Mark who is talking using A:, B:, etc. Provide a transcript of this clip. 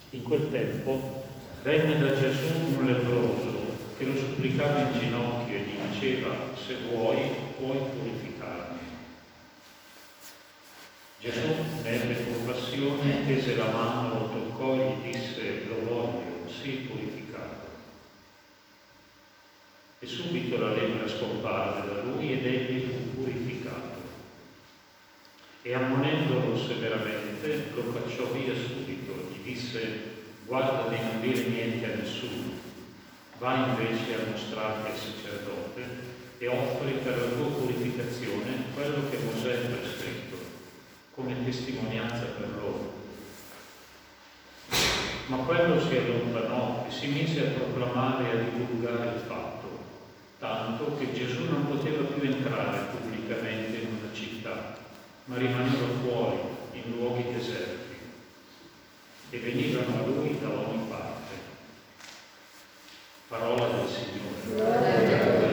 A: In quel tempo venne da Gesù un lebbroso che lo supplicava in ginocchio e gli diceva: se vuoi, puoi purificarmi. Gesù ne ebbe compassione, tese la mano, lo toccò e gli disse: lo voglio, sii purificato. E subito la lepre scomparve da lui ed egli fu purificato. E ammonendolo severamente lo cacciò via subito, gli disse: guarda di non dire niente a nessuno, va invece a mostrarti al sacerdote e offri per la tua purificazione quello che Mosè ha prescritto, come testimonianza per loro. Ma quello si allontanò e si mise a proclamare e a divulgare il fatto, tanto che Gesù non poteva più entrare pubblicamente in una città, ma rimaneva fuori, in luoghi deserti, e venivano a lui da ogni parte. Parola del Signore.